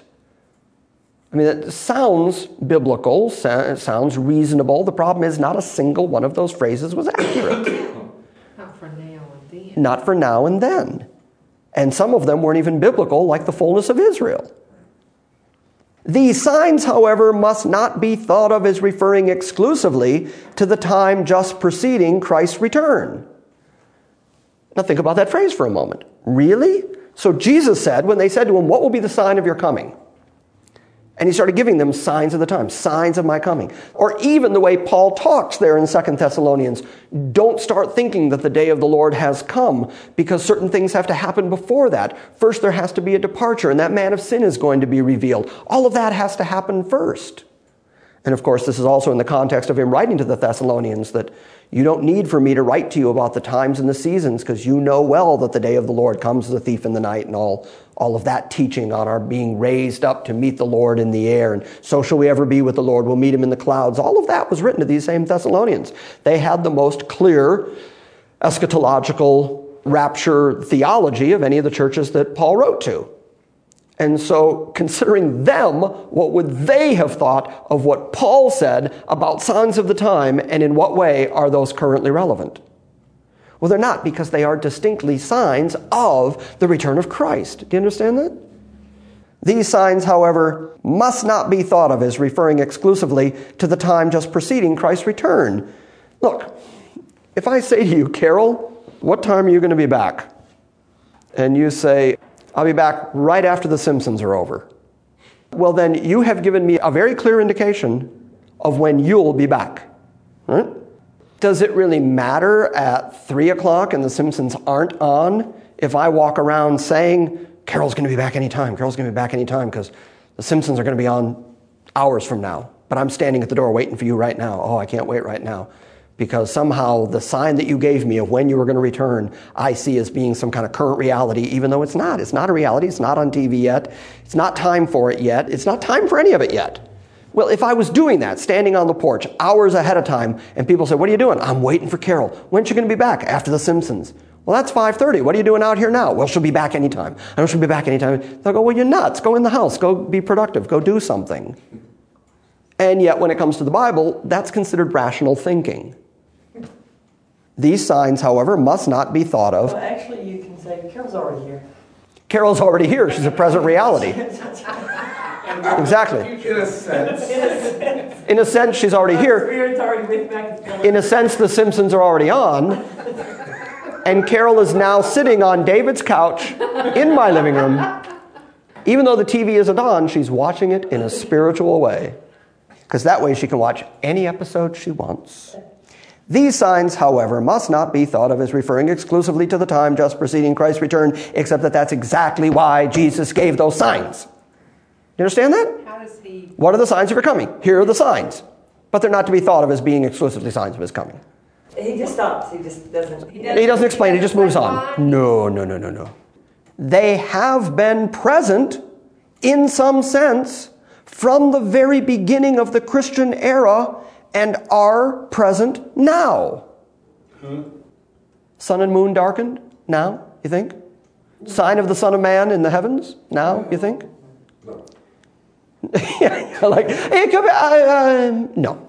I mean, it sounds biblical, it sounds reasonable. The problem is not a single one of those phrases was accurate. Not for now and then. Not for now and then. And some of them weren't even biblical, like the fullness of Israel. These signs, however, must not be thought of as referring exclusively to the time just preceding Christ's return. Now think about that phrase for a moment. Really? So Jesus said, when they said to him, "What will be the sign of your coming?" And he started giving them signs of the time, signs of my coming. Or even the way Paul talks there in 2 Thessalonians, don't start thinking that the day of the Lord has come, because certain things have to happen before that. First, there has to be a departure, and that man of sin is going to be revealed. All of that has to happen first. And of course, this is also in the context of him writing to the Thessalonians that you don't need for me to write to you about the times and the seasons, because you know well that the day of the Lord comes as a thief in the night, and all of that teaching on our being raised up to meet the Lord in the air, and so shall we ever be with the Lord, we'll meet him in the clouds. All of that was written to these same Thessalonians. They had the most clear eschatological rapture theology of any of the churches that Paul wrote to. And so, considering them, what would they have thought of what Paul said about signs of the time, and in what way are those currently relevant? Well, they're not, because they are distinctly signs of the return of Christ. Do you understand that? These signs, however, must not be thought of as referring exclusively to the time just preceding Christ's return. Look, if I say to you, "Carol, what time are you going to be back?" And you say, "I'll be back right after The Simpsons are over." Well, then you have given me a very clear indication of when you'll be back. Right? Does it really matter at 3 o'clock and The Simpsons aren't on if I walk around saying, "Carol's going to be back anytime, Carol's going to be back anytime, because The Simpsons are going to be on hours from now, but I'm standing at the door waiting for you right now. Oh, I can't wait right now." Because somehow the sign that you gave me of when you were going to return, I see as being some kind of current reality, even though it's not. It's not a reality. It's not on TV yet. It's not time for it yet. It's not time for any of it yet. Well, if I was doing that, standing on the porch hours ahead of time, and people say, "What are you doing?" "I'm waiting for Carol." "When's she going to be back?" "After The Simpsons." "Well, that's 5:30. What are you doing out here now?" "Well, she'll be back anytime." "I know she'll be back anytime." They'll go, "Well, you're nuts. Go in the house. Go be productive. Go do something." And yet, when it comes to the Bible, that's considered rational thinking. These signs, however, must not be thought of. Well, actually, you can say, "Carol's already here." Carol's already here. She's a present reality. Exactly. In a sense. In a sense, she's already here. Spirit's already with back. In a sense, The Simpsons are already on. And Carol is now sitting on David's couch in my living room. Even though the TV isn't on, she's watching it in a spiritual way. Because that way she can watch any episode she wants. These signs, however, must not be thought of as referring exclusively to the time just preceding Christ's return, except that that's exactly why Jesus gave those signs. You understand that? How does he... What are the signs of your coming? Here are the signs. But they're not to be thought of as being exclusively signs of his coming. He just stops. He just doesn't. He doesn't explain. He just moves on. No. They have been present, in some sense, from the very beginning of the Christian era, and are present now. Sun and moon darkened? Now, you think? Sign of the Son of Man in the heavens? Now, you think? No. Like, hey, no.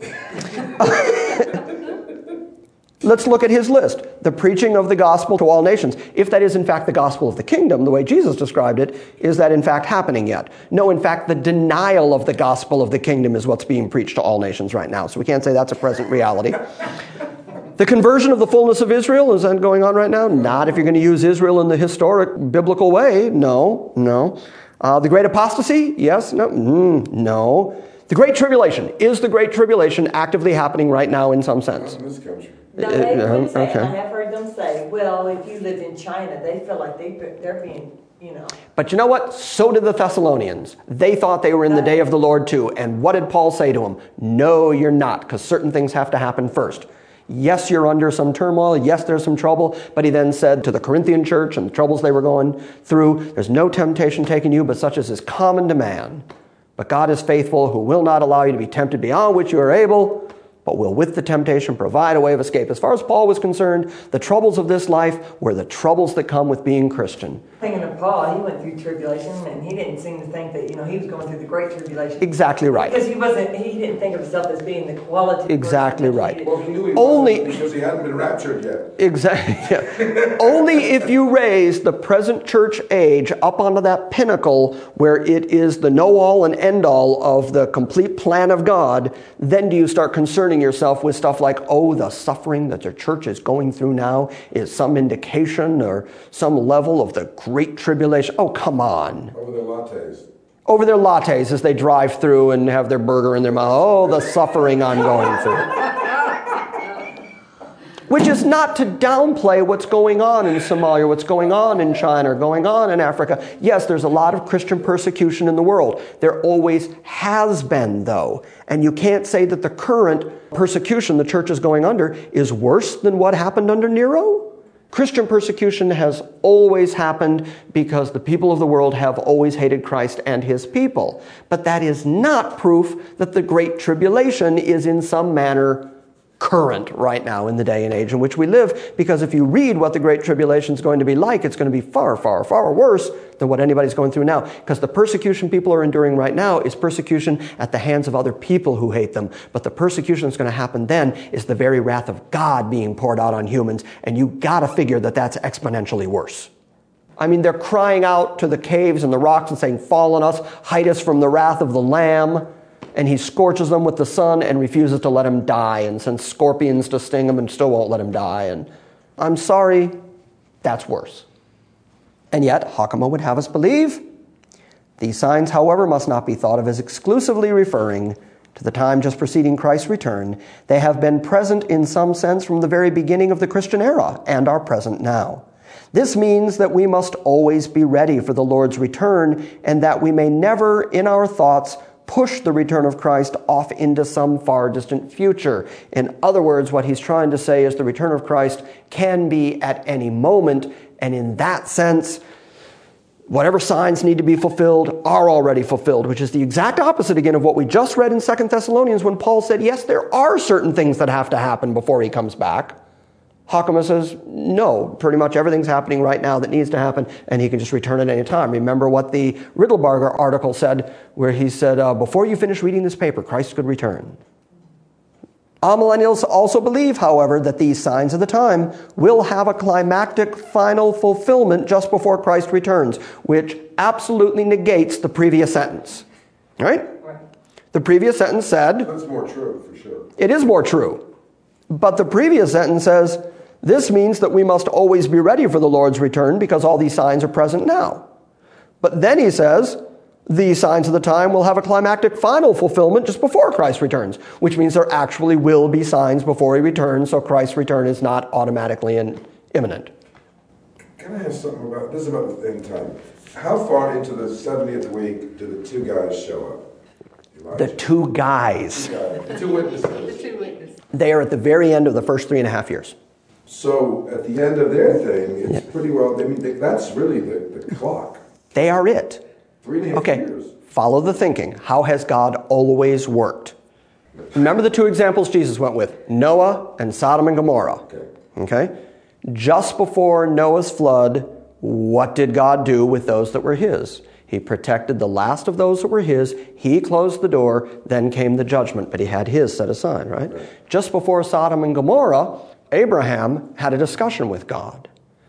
Let's look at his list. The preaching of the gospel to all nations. If that is in fact the gospel of the kingdom, the way Jesus described it, is that in fact happening yet? No, in fact, the denial of the gospel of the kingdom is what's being preached to all nations right now. So we can't say that's a present reality. The conversion of the fullness of Israel, is that going on right now? Not if you're going to use Israel in the historic biblical way. No. The great apostasy? Yes? No? No. The great tribulation. Is the great tribulation actively happening right now in some sense? Not in this country. Now, they would say, okay. and I have heard them say, well, if you lived in China, they feel like they're being, But you know what? So did the Thessalonians. They thought they were in the day of the Lord too. And what did Paul say to them? No, you're not, because certain things have to happen first. Yes, you're under some turmoil. Yes, there's some trouble. But he then said to the Corinthian church and the troubles they were going through, there's no temptation taken you, but such as is common to man. But God is faithful, who will not allow you to be tempted beyond which you are able, but will with the temptation provide a way of escape. As far as Paul was concerned, the troubles of this life were the troubles that come with being Christian. Thinking of Paul, he went through tribulation, and he didn't seem to think that, he was going through the great tribulation. Exactly right. Because he didn't think of himself as being the quality. Exactly right. Well, he knew he Only wasn't because he hadn't been raptured yet. Exactly. Yeah. Only if you raise the present church age up onto that pinnacle where it is the know-all and end-all of the complete plan of God, then do you start concerning yourself with stuff like, oh, the suffering that the church is going through now is some indication or some level of the great tribulation. Oh, come on. Over their lattes. Over their lattes as they drive through and have their burger in their mouth. Oh, the suffering I'm going through. Which is not to downplay what's going on in Somalia, what's going on in China, or going on in Africa. Yes, there's a lot of Christian persecution in the world. There always has been, though. And you can't say that the current persecution the church is going under is worse than what happened under Nero. Christian persecution has always happened because the people of the world have always hated Christ and his people. But that is not proof that the Great Tribulation is in some manner current right now in the day and age in which we live, because if you read what the Great Tribulation is going to be like, it's going to be far, far, far worse than what anybody's going through now, because the persecution people are enduring right now is persecution at the hands of other people who hate them. But the persecution that's going to happen then is the very wrath of God being poured out on humans, and you got to figure that that's exponentially worse. I mean, they're crying out to the caves and the rocks and saying, fall on us, hide us from the wrath of the Lamb. And he scorches them with the sun and refuses to let him die and sends scorpions to sting him and still won't let him die. And I'm sorry, that's worse. And yet, Hakama would have us believe these signs, however, must not be thought of as exclusively referring to the time just preceding Christ's return. They have been present in some sense from the very beginning of the Christian era and are present now. This means that we must always be ready for the Lord's return and that we may never in our thoughts push the return of Christ off into some far distant future. In other words, what he's trying to say is the return of Christ can be at any moment, and in that sense, whatever signs need to be fulfilled are already fulfilled, which is the exact opposite again of what we just read in 2 Thessalonians when Paul said, yes, there are certain things that have to happen before he comes back. Hakama says, no, pretty much everything's happening right now that needs to happen, and he can just return at any time. Remember what the Riddlebarger article said, where he said, before you finish reading this paper, Christ could return. Amillennials also believe, however, that these signs of the time will have a climactic final fulfillment just before Christ returns, which absolutely negates the previous sentence. Right? The previous sentence said... That's more true, for sure. It is more true. But the previous sentence says, this means that we must always be ready for the Lord's return because all these signs are present now. But then he says, these signs of the time will have a climactic final fulfillment just before Christ returns, which means there actually will be signs before he returns, so Christ's return is not automatically imminent. Can I ask something about, this is about the end time. How far into the 70th week do the two guys show up? Elijah? The two guys. The two witnesses. The two witnesses. They are at the very end of the first 3.5 years. So at the end of their thing, it's pretty well, I mean, that's really the clock. They are it. 3.5 years. Follow the thinking. How has God always worked? Remember the two examples Jesus went with, Noah and Sodom and Gomorrah. Okay? Just before Noah's flood, what did God do with those that were his? He protected the last of those that were his. He closed the door. Then came the judgment, but he had his set aside, right? Just before Sodom and Gomorrah, Abraham had a discussion with God.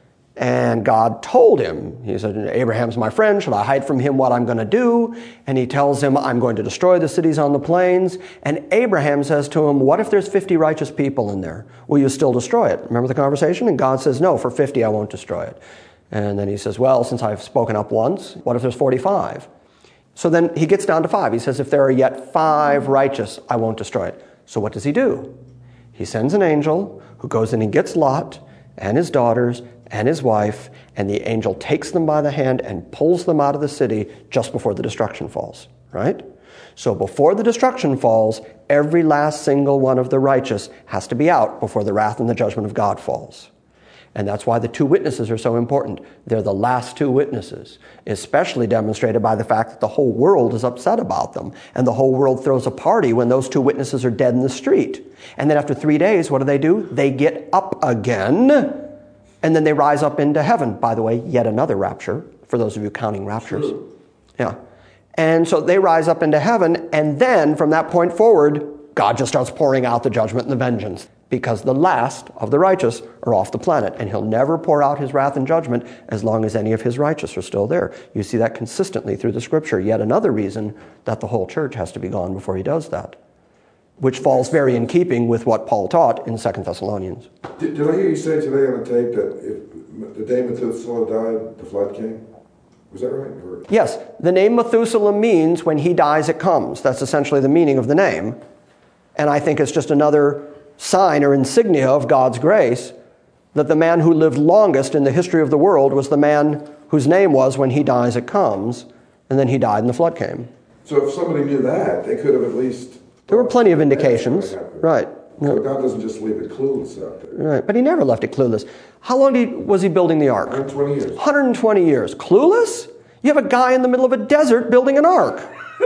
And God told him, he said, Abraham's my friend. Should I hide from him what I'm going to do? And he tells him, I'm going to destroy the cities on the plains. And Abraham says to him, what if there's 50 righteous people in there? Will you still destroy it? Remember the conversation? And God says, no, for 50 I won't destroy it. And then he says, well, since I've spoken up once, what if there's 45? So then he gets down to 5. He says, if there are yet 5 righteous, I won't destroy it. So what does he do? He sends an angel who goes in and gets Lot and his daughters and his wife, and the angel takes them by the hand and pulls them out of the city just before the destruction falls, right? So before the destruction falls, every last single one of the righteous has to be out before the wrath and the judgment of God falls. And that's why the 2 witnesses are so important. They're the last 2 witnesses, especially demonstrated by the fact that the whole world is upset about them. And the whole world throws a party when those 2 witnesses are dead in the street. And then after 3 days, what do? They get up again, and then they rise up into heaven. By the way, yet another rapture, for those of you counting raptures. True. Yeah. And so they rise up into heaven, and then from that point forward, God just starts pouring out the judgment and the vengeance, because the last of the righteous are off the planet, and he'll never pour out his wrath and judgment as long as any of his righteous are still there. You see that consistently through the scripture. Yet another reason that the whole church has to be gone before he does that, which falls very in keeping with what Paul taught in 2 Thessalonians. Did I hear you say today on the tape that if the day Methuselah died, the flood came? Was that right? Or? Yes. The name Methuselah means when he dies, it comes. That's essentially the meaning of the name. And I think it's just another sign or insignia of God's grace that the man who lived longest in the history of the world was the man whose name was when he dies, it comes. And then he died and the flood came. So if somebody knew that, they could have at least... There were plenty of indications. Right. So God doesn't just leave it clueless out there. Right. But he never left it clueless. How long was he building the ark? 120 years. 120 years. Clueless? You have a guy in the middle of a desert building an ark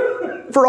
for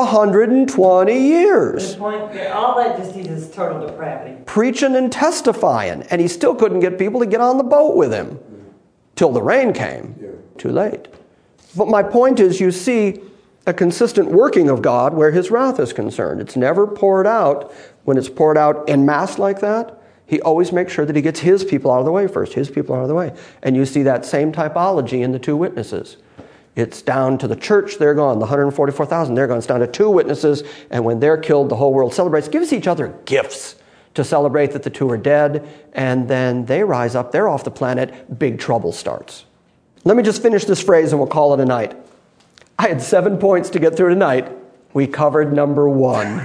120 years. The point, all that just is total depravity. Preaching and testifying. And he still couldn't get people to get on the boat with him till the rain came. Yeah. Too late. But my point is, you see a consistent working of God where his wrath is concerned. It's never poured out. When it's poured out en masse like that, he always makes sure that he gets his people out of the way first. His people out of the way. And you see that same typology in the 2 witnesses. It's down to the church, they're gone. The 144,000, they're gone. It's down to 2 witnesses, and when they're killed, the whole world celebrates. Gives each other gifts to celebrate that the 2 are dead, and then they rise up, they're off the planet, big trouble starts. Let me just finish this phrase and we'll call it a night. I had 7 points to get through tonight. We covered number 1.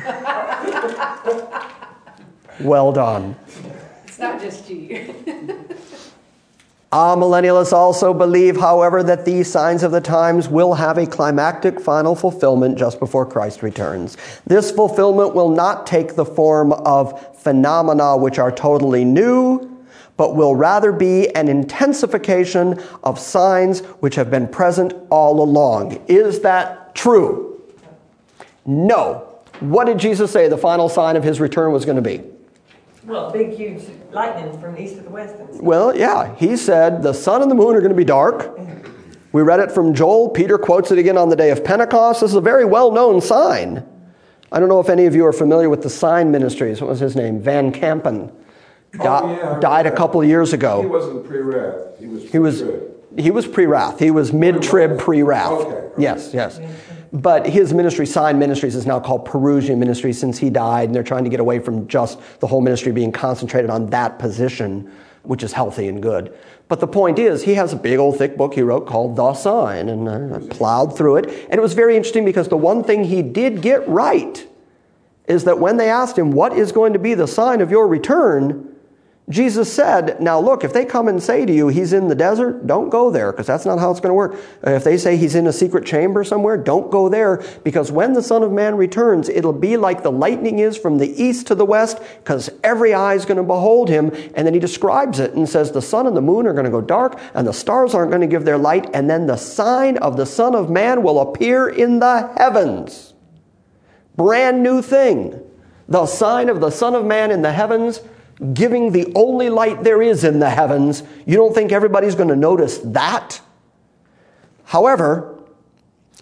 Well done. It's not just you. Millennialists also believe, however, that these signs of the times will have a climactic final fulfillment just before Christ returns. This fulfillment will not take the form of phenomena which are totally new, but will rather be an intensification of signs which have been present all along. Is that true? No. What did Jesus say the final sign of his return was going to be? Well, big, huge lightning from the east to the west. Well, yeah. He said the sun and the moon are going to be dark. We read it from Joel. Peter quotes it again on the day of Pentecost. This is a very well-known sign. I don't know if any of you are familiar with the sign ministries. What was his name? Van Kampen. Died a couple of years ago. He wasn't pre-wrath. He was pre-wrath. He was mid-trib pre-wrath. Okay. Yes. But his ministry, Sign Ministries, is now called Perusian Ministries since he died, and they're trying to get away from just the whole ministry being concentrated on that position, which is healthy and good. But the point is, he has a big old thick book he wrote called The Sign, and I plowed through it. And it was very interesting because the one thing he did get right is that when they asked him, what is going to be the sign of your return? Jesus said, now look, if they come and say to you, he's in the desert, don't go there, because that's not how it's going to work. If they say he's in a secret chamber somewhere, don't go there, because when the Son of Man returns, it'll be like the lightning is from the east to the west, because every eye is going to behold him. And then he describes it and says the sun and the moon are going to go dark, and the stars aren't going to give their light, and then the sign of the Son of Man will appear in the heavens. Brand new thing. The sign of the Son of Man in the heavens, giving the only light there is in the heavens. You don't think everybody's going to notice that? However,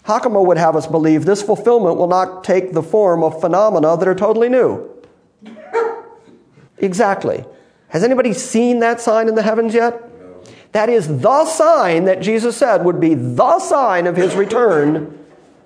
Hakama would have us believe this fulfillment will not take the form of phenomena that are totally new. Exactly. Has anybody seen that sign in the heavens yet? No. That is the sign that Jesus said would be the sign of his return.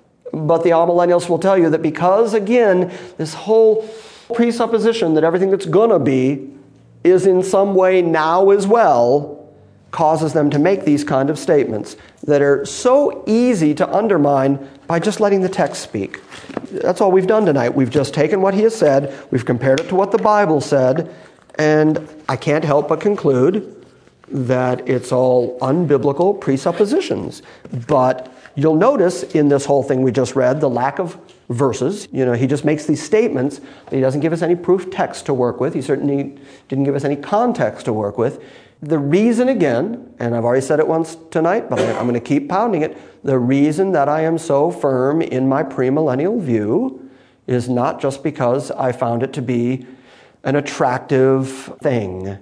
But the amillennialists will tell you that because, again, this whole presupposition that everything that's going to be is in some way now as well causes them to make these kind of statements that are so easy to undermine by just letting the text speak. That's all we've done tonight. We've just taken what he has said, we've compared it to what the Bible said, and I can't help but conclude that it's all unbiblical presuppositions. But you'll notice in this whole thing we just read, the lack of verses. He just makes these statements, but he doesn't give us any proof text to work with. He certainly didn't give us any context to work with. The reason, again, and I've already said it once tonight, but I'm going to keep pounding it, the reason that I am so firm in my premillennial view is not just because I found it to be an attractive thing.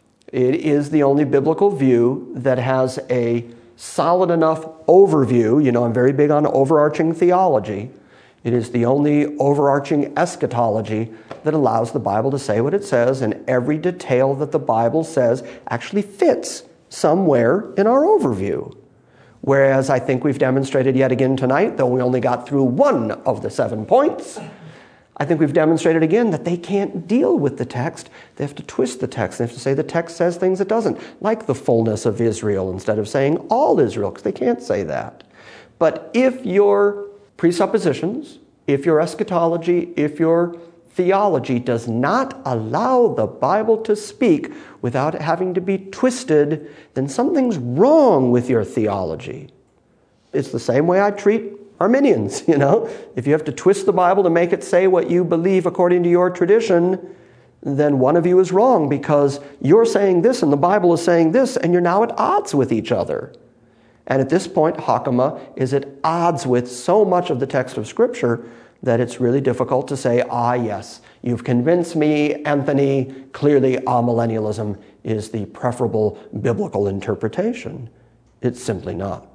It is the only biblical view that has a solid enough overview. I'm very big on overarching theology. It is the only overarching eschatology that allows the Bible to say what it says, and every detail that the Bible says actually fits somewhere in our overview. Whereas I think we've demonstrated yet again tonight, though we only got through one of the 7 points, I think we've demonstrated again that they can't deal with the text. They have to twist the text. They have to say the text says things it doesn't, like the fullness of Israel instead of saying all Israel, because they can't say that. But if your presuppositions, if your eschatology, if your theology does not allow the Bible to speak without having to be twisted, then something's wrong with your theology. It's the same way I treat Arminians, If you have to twist the Bible to make it say what you believe according to your tradition, then one of you is wrong because you're saying this and the Bible is saying this, and you're now at odds with each other. And at this point, Hakama is at odds with so much of the text of Scripture that it's really difficult to say, yes, you've convinced me, Anthony, clearly amillennialism is the preferable biblical interpretation. It's simply not.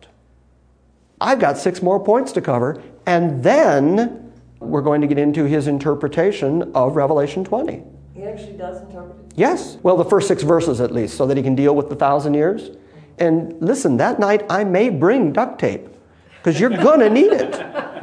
I've got 6 more points to cover, and then we're going to get into his interpretation of Revelation 20. He actually does interpret it? Yes. Well, the first 6 verses at least, so that he can deal with the 1,000 years. And listen, that night I may bring duct tape, because you're going to need it.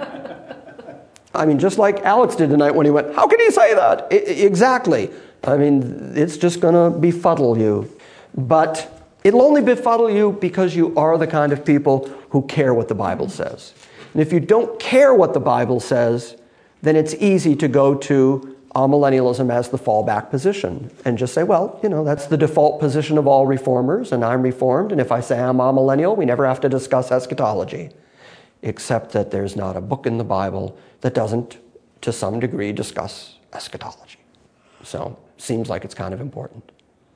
Just like Alex did tonight when he went, how can he say that? Exactly. It's just going to befuddle you. But it'll only befuddle you because you are the kind of people who care what the Bible says. And if you don't care what the Bible says, then it's easy to go to amillennialism as the fallback position and just say, that's the default position of all reformers, and I'm reformed, and if I say I'm amillennial, we never have to discuss eschatology. Except that there's not a book in the Bible that doesn't, to some degree, discuss eschatology. So, seems like it's kind of important.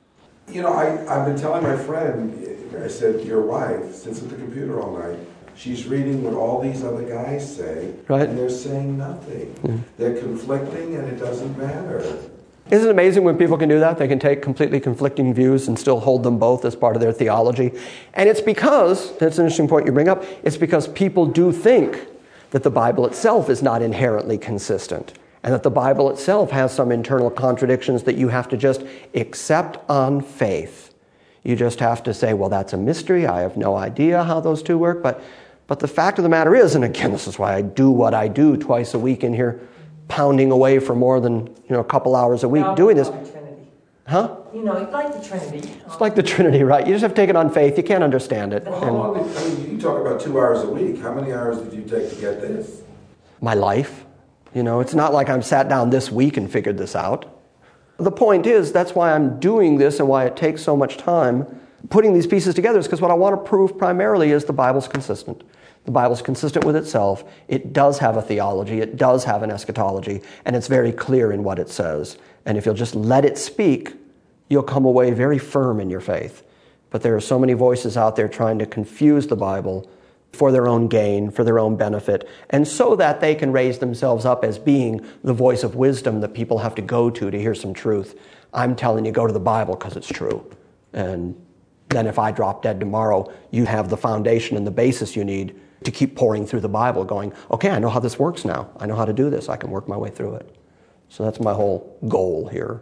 I've been telling my friend, I said, your wife sits at the computer all night. She's reading what all these other guys say, right, and they're saying nothing. Yeah. They're conflicting, and it doesn't matter. Isn't it amazing when people can do that? They can take completely conflicting views and still hold them both as part of their theology. And it's because, that's an interesting point you bring up, it's because people do think that the Bible itself is not inherently consistent, and that the Bible itself has some internal contradictions that you have to just accept on faith. You just have to say, that's a mystery. I have no idea how those two work. But the fact of the matter is, and again, this is why I do what I do twice a week in here, pounding away for more than a couple hours a week doing this. Trinity. Huh? It's like the Trinity. It's like the Trinity, right? You just have to take it on faith. You can't understand it. Well, how long you talk about 2 hours a week. How many hours did you take to get this? My life. It's not like I'm sat down this week and figured this out. The point is, that's why I'm doing this and why it takes so much time putting these pieces together, is because what I want to prove primarily is the Bible's consistent. The Bible's consistent with itself. It does have a theology. It does have an eschatology. And it's very clear in what it says. And if you'll just let it speak, you'll come away very firm in your faith. But there are so many voices out there trying to confuse the Bible for their own gain, for their own benefit, and so that they can raise themselves up as being the voice of wisdom that people have to go to hear some truth. I'm telling you, go to the Bible because it's true. And then if I drop dead tomorrow, you have the foundation and the basis you need to keep pouring through the Bible, going, okay, I know how this works now. I know how to do this. I can work my way through it. So that's my whole goal here.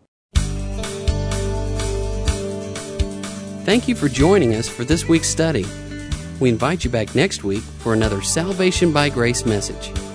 Thank you for joining us for this week's study. We invite you back next week for another Salvation by Grace message.